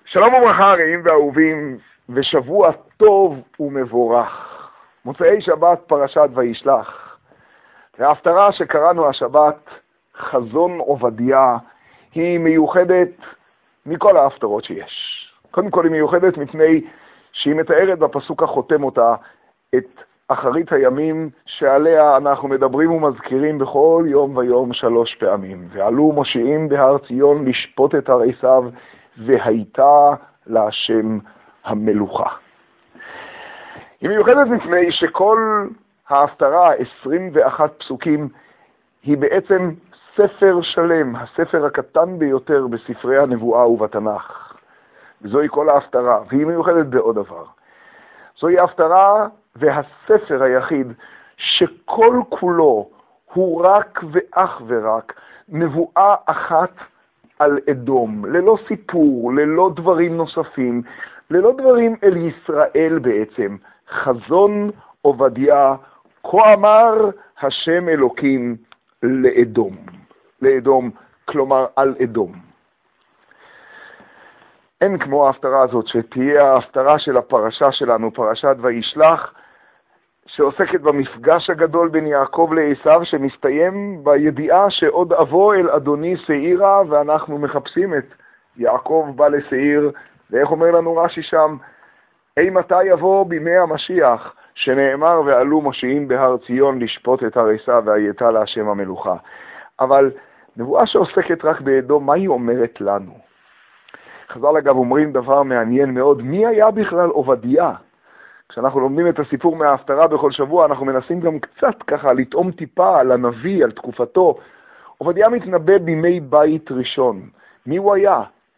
שלום וברכה רעים ואהובים, ושבוע טוב ומבורך. מוצאי שבת פרשת וישלח. וההפטרה שקראנו השבת, חזון עובדיה, היא מיוחדת מכל ההפטרות שיש. קודם כל היא מיוחדת מפני שהיא מתארת בפסוק החותם אותה את אחרית הימים שעליה אנחנו מדברים ומזכירים בכל יום ויום 3 פעמים. ועלו מושיעים בהר ציון לשפוט את הר עשיו, והייתה להשם המלוכה. היא מיוחדת מפני שכל ההפטרה, 21 פסוקים, היא בעצם ספר שלם, הספר הקטן ביותר בספרי הנבואה ובתנ"ך. וזוהי כל ההפטרה, והיא מיוחדת בעוד דבר. זוהי ההפטרה והספר היחיד שכל כולו הוא רק ואך ורק נבואה אחת על אדום, ללא סיפור, ללא דברים נוספים, ללא דברים אל ישראל בעצם. חזון עובדיה, כה אמר השם אלוקים לאדום. לאדום, כלומר על אדום. אין כמו ההפטרה הזאת שתהיה ההפטרה של הפרשה שלנו, פרשת וישלח, שעוסקת במפגש הגדול בין יעקב לעשיו, שמסתיים בידיעה שעוד אבוא אל אדוני שעירה, ואנחנו מחפשים את יעקב בא לשעיר, ואיך אומר לנו רש"י שם, מתי יבוא בימי המשיח, שנאמר ועלו מושיעים בהר ציון לשפוט את הר עשיו, והייתה להשם המלוכה. אבל נבואה שעוסקת רק באדום, מה היא אומרת לנו? חז"ל אגב אומרים דבר מעניין מאוד, מי היה בכלל עובדיה? כשאנחנו לומדים את הסיפור מההפטרה בכל שבוע, אנחנו מנסים גם קצת ככה לטעום טיפה על הנביא, על תקופתו. עובדיה מתנבא בימי בית ראשון. מי הוא היה?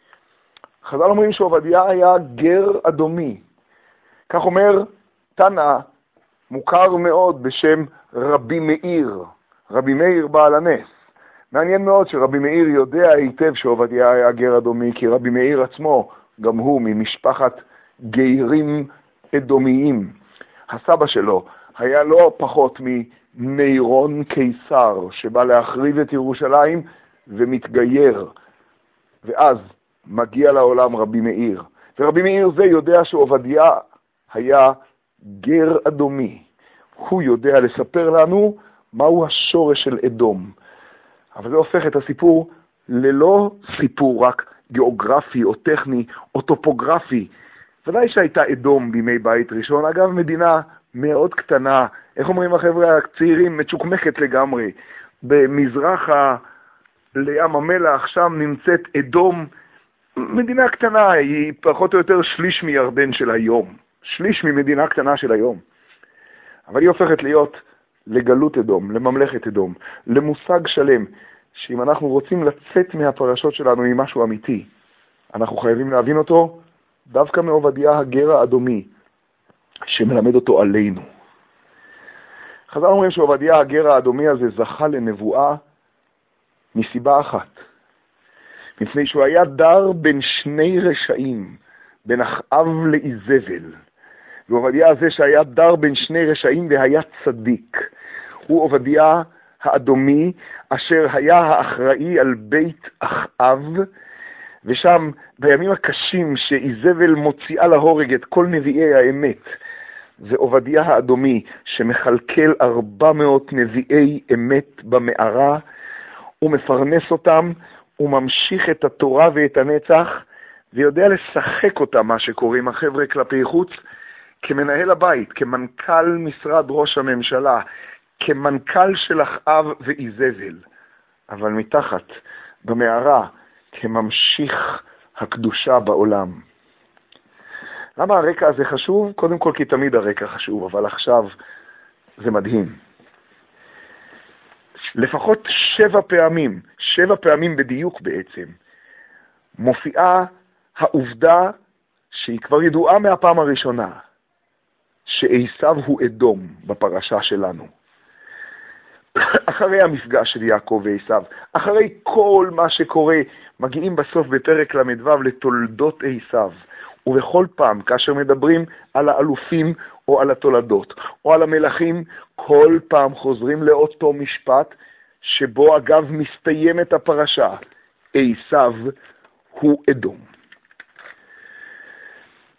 חז"ל אומרים שעובדיה היה גר אדומי. כך אומר תנא, מוכר מאוד בשם רבי מאיר. רבי מאיר בעל הנס. מעניין מאוד שרבי מאיר יודע היטב שעובדיה היה גר אדומי, כי רבי מאיר עצמו, גם הוא ממשפחת גיירים אדומיים. הסבא שלו היה לא פחות מנירון קיסר, שבא להחריב את ירושלים ומתגייר. ואז מגיע לעולם רבי מאיר. ורבי מאיר זה יודע שעובדיה היה גר אדומי. הוא יודע לספר לנו מהו השורש של אדום. אבל זה הופך את הסיפור ללא סיפור רק גיאוגרפי או טכני או טופוגרפי. ודאי שהייתה אדום בימי בית ראשון, אגב מדינה מאוד קטנה, איך אומרים החבר'ה הצעירים, מצ'וקמקת לגמרי. במזרח לים המלח, שם נמצאת אדום, מדינה קטנה, היא פחות או יותר שליש מירדן של היום. שליש ממדינה קטנה של היום. אבל היא הופכת להיות לגלות אדום, לממלכת אדום, למושג שלם, שאם אנחנו רוצים לצאת מהפרשות שלנו עם משהו אמיתי, אנחנו חייבים להבין אותו דווקא מעובדיה הגר האדומי, שמלמד אותו עלינו. חז"ל אומרים שעובדיה הגר האדומי הזה זכה לנבואה מסיבה אחת. מפני שהוא היה דר בין שני רשעים, בין אחאב לאיזבל. ועובדיה הזה שהיה דר בין שני רשעים והיה צדיק. הוא עובדיה האדומי אשר היה האחראי על בית אחאב, ושם בימים הקשים שאיזבל מוציאה להורג את כל נביאי האמת, זה עובדיה האדומי שמחלקל 400 נביאי אמת במערה, הוא מפרנס אותם, הוא ממשיך את התורה ואת הנצח, ויודע לשחק אותם מה שקוראים החבר'ה כלפי חוץ, כמנהל הבית, כמנכ"ל משרד ראש הממשלה, כמנכ"ל של אחאב ואיזבל, אבל מתחת במערה כממשיך הקדושה בעולם. למה הרקע הזה חשוב? קודם כל כי תמיד הרקע חשוב, אבל עכשיו זה מדהים. לפחות 7 פעמים בדיוק בעצם, מופיעה העובדה שהיא כבר ידועה מהפעם הראשונה, שעשיו הוא אדום בפרשה שלנו. אחרי המפגש של יעקב ועשיו, אחרי כל מה שקורה, מגיעים בסוף בפרק ל"ו לתולדות עשיו. ובכל פעם, כאשר מדברים על האלופים או על התולדות או על המלכים, כל פעם חוזרים לאותו משפט, שבו אגב מסתיימת הפרשה, עשיו הוא אדום.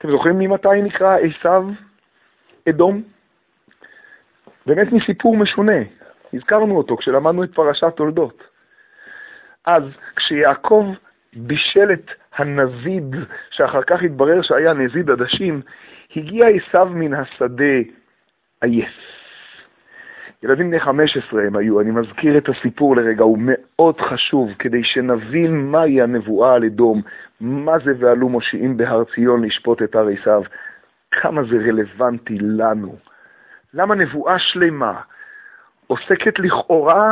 אתם זוכרים ממתי נקרא עשיו אדום? באמת מסיפור משונה. הזכרנו אותו כשלמדנו את פרשת תולדות. אז כשיעקב בישל את הנזיד, שאחר כך התברר שהיה נזיד עדשים, הגיע עשיו מן השדה עייף. ילדים בני 15 הם היו, אני מזכיר את הסיפור לרגע, הוא מאוד חשוב, כדי שנבין מהי הנבואה על אדום, מה זה ועלו מושיעים בהר ציון לשפוט את הר עשיו, כמה זה רלוונטי לנו. למה נבואה שלמה עוסקת לכאורה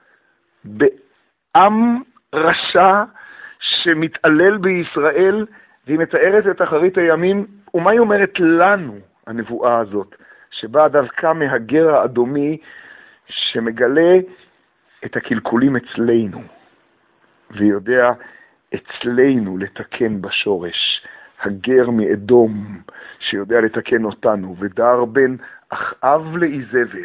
בעם רשע שמתעלל בישראל, והיא מתארת את אחרית הימים, ומה היא אומרת לנו, הנבואה הזאת, שבאה דווקא מהגר האדומי, שמגלה את הקלקולים אצלנו, ויודע אצלנו לתקן בשורש, הגר מאדום, שיודע לתקן אותנו, ודר בין אחאב לאיזבל,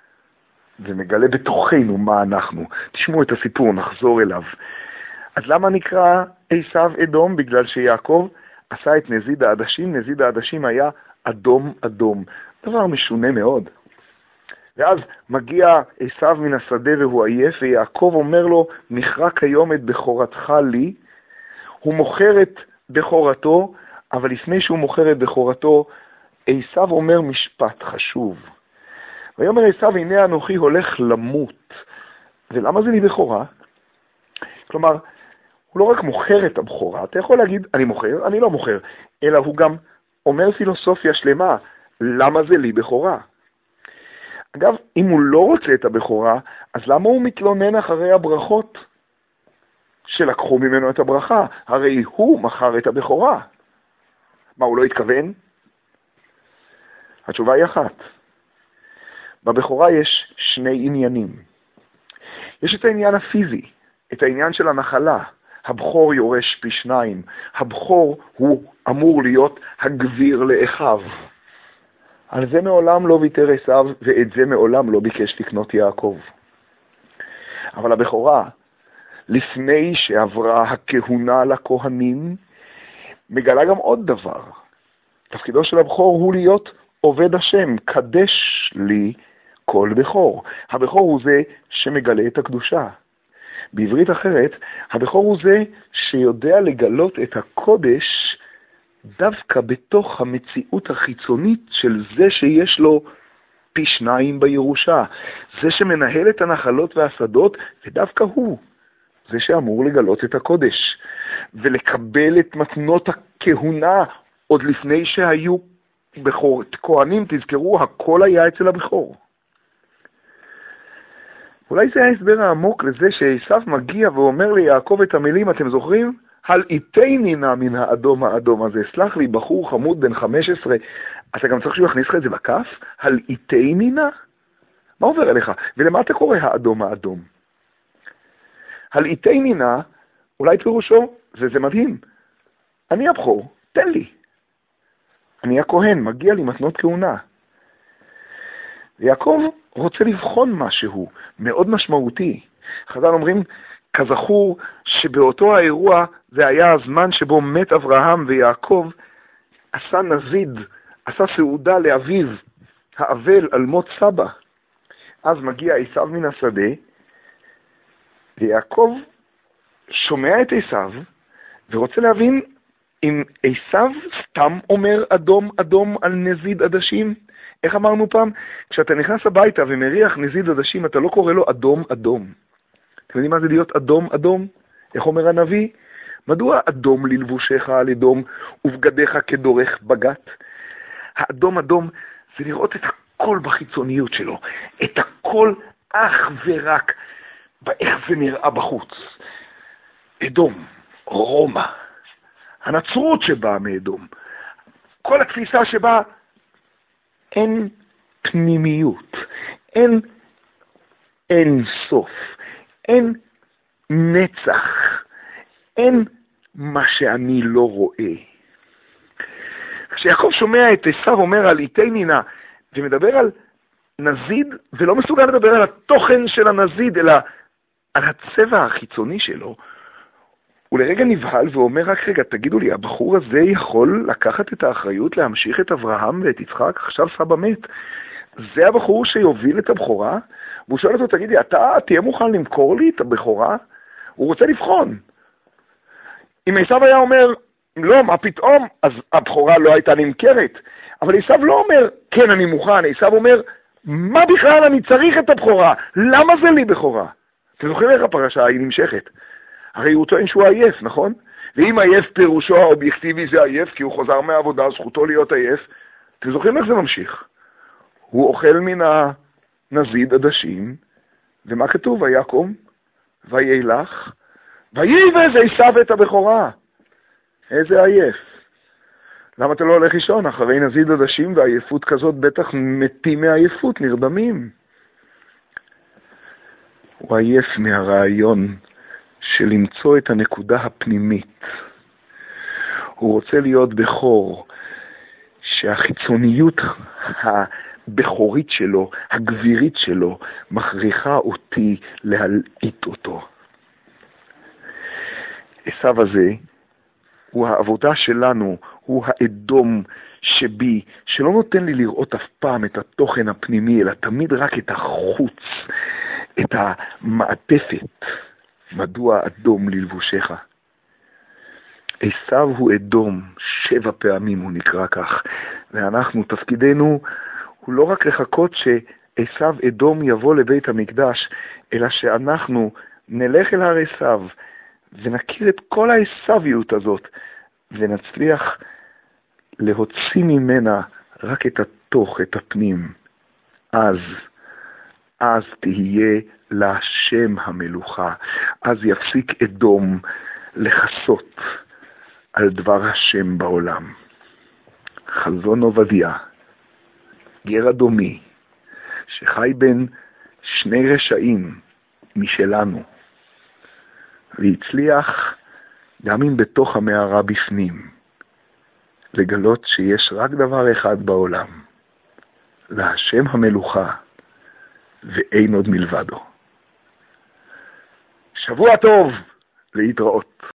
ומגלה בתוכנו מה אנחנו. תשמעו את הסיפור, נחזור אליו. אז למה נקרא עשיו אדום? בגלל שיעקב עשה את נזיד העדשים. נזיד העדשים היה אדום אדום. דבר משונה מאוד. ואז מגיע עשיו מן השדה והוא עייף, ויעקב אומר לו, מכרע כיום את בכורתך לי. הוא מוכר את בכורתו, אבל לפני שהוא מוכר את בכורתו, עשיו אומר משפט חשוב. ויאמר עשיו, הנה אנוכי הולך למות. ולמה זה לי בכורה? כלומר, הוא לא רק מוכר את הבכורה, אתה יכול להגיד, אני מוכר, אני לא מוכר, אלא הוא גם אומר פילוסופיה שלמה, למה זה לי בכורה? אגב, אם הוא לא רוצה את הבכורה, אז למה הוא מתלונן אחרי הברכות שלקחו ממנו את הברכה? הרי הוא מכר את הבכורה. מה, הוא לא התכוון? התשובה היא אחת. בבכורה יש שני עניינים. יש את העניין הפיזי, את העניין של הנחלה. הבכור יורש פי 2. הבכור הוא אמור להיות הגביר לאחיו. על זה מעולם לא ויתר עשיו, ואת זה מעולם לא ביקש לקנות יעקב. אבל הבכורה, לפני שעברה הכהונה לכהנים, מגלה גם עוד דבר. תפקידו של הבכור הוא להיות עובד השם, קדש לי כל בכור. הבכור הוא זה שמגלה את הקדושה. בעברית אחרת, הבכור הוא זה שיודע לגלות את הקודש דווקא בתוך המציאות החיצונית של זה שיש לו פי 2 בירושה. זה שמנהל את הנחלות והשדות, ודווקא הוא זה שאמור לגלות את הקודש. ולקבל את מתנות הכהונה עוד לפני שהיו כהנים, תזכרו, הכל היה אצל הבכור. אולי זה ההסבר העמוק לזה שעשיו מגיע ואומר ליעקב את המילים, אתם זוכרים? הל איתני נא מן האדום האדום הזה. סלח לי, בחור חמוד בן 15, אתה גם צריך שהוא יכניס לך את זה בכף? הל איתני נא? מה עובר אליך? ולמה אתה קורא האדום האדום? הל איתני נא, אולי פירושו, וזה מדהים, אני הבכור, תן לי. אני הכהן, מגיע לי מתנות כהונה. ויעקב רוצה לבחון משהו מאוד משמעותי. חז"ל אומרים, כזכור שבאותו האירוע זה היה הזמן שבו מת אברהם, ויעקב עשה נזיד, עשה סעודה לאביו, האבל על מות סבא. אז מגיע עשיו מן השדה, ויעקב שומע את עשיו, ורוצה להבין אם עשיו סתם אומר אדום אדום על נזיד עדשים. איך אמרנו פעם? כשאתה נכנס הביתה ומריח נזיד עדשים, אתה לא קורא לו אדום אדום. אתם יודעים מה זה להיות אדום אדום? איך אומר הנביא? מדוע אדום ללבושך על אדום ובגדיך כדורך בגת? האדום אדום זה לראות את הכל בחיצוניות שלו, את הכל אך ורק באיך זה נראה בחוץ. אדום, רומא, הנצרות שבאה מאדום, כל התפיסה שבה אין פנימיות, אין סוף, אין נצח, אין מה שאני לא רואה. כשיעקב שומע את עשיו אומר על איתני נא, ומדבר על נזיד, ולא מסוגל לדבר על התוכן של הנזיד, אלא על הצבע החיצוני שלו, הוא לרגע נבהל ואומר, רק רגע, תגידו לי, הבחור הזה יכול לקחת את האחריות להמשיך את אברהם ואת יצחק? עכשיו סבא מת. זה הבחור שיוביל את הבכורה? והוא שואל אותו, תגידי, אתה תהיה מוכן למכור לי את הבכורה? הוא רוצה לבחון. אם עשיו היה אומר, לא, מה פתאום? אז הבכורה לא הייתה נמכרת. אבל עשיו לא אומר, כן, אני מוכן. עשיו אומר, מה בכלל אני צריך את הבכורה? למה זה לי בכורה? אתם זוכרים איך הפרשה היא נמשכת? הרי הוא טוען שהוא עייף, נכון? ואם עייף פירושו האובייקטיבי זה עייף, כי הוא חוזר מהעבודה, זכותו להיות עייף. אתם זוכרים איך זה ממשיך? הוא אוכל מן הנזיד עדשים, ומה כתוב? ויקום, וילך, וייבז עשיו את הבכורה. איזה עייף. למה אתה לא הולך לישון? אחרי נזיד עדשים ועייפות כזאת בטח מתים מעייפות, נרדמים. הוא עייף מהרעיון של למצוא את הנקודה הפנימית. הוא רוצה להיות בכור, שהחיצוניות הבכורית שלו, הגבירית שלו, מכריחה אותי להלעיט אותו. עשיו הזה הוא העבודה שלנו, הוא האדום שבי, שלא נותן לי לראות אף פעם את התוכן הפנימי, אלא תמיד רק את החוץ, את המעטפת. מדוע אדום ללבושך? עשיו הוא אדום, 7 פעמים הוא נקרא כך, ואנחנו, תפקידנו הוא לא רק לחכות שעשיו אדום יבוא לבית המקדש, אלא שאנחנו נלך אל הר עשיו, ונכיר את כל העשוויות הזאת, ונצליח להוציא ממנה רק את התוך, את הפנים. אז תהיה להשם המלוכה. אז יפסיק אדום לחסות על דבר השם בעולם. חזון עובדיה, גר אדומי, שחי בין 2 רשעים משלנו, והצליח גם אם בתוך המערה בפנים, לגלות שיש רק דבר אחד בעולם, להשם המלוכה, ואין עוד מלבדו. שבוע טוב, להתראות.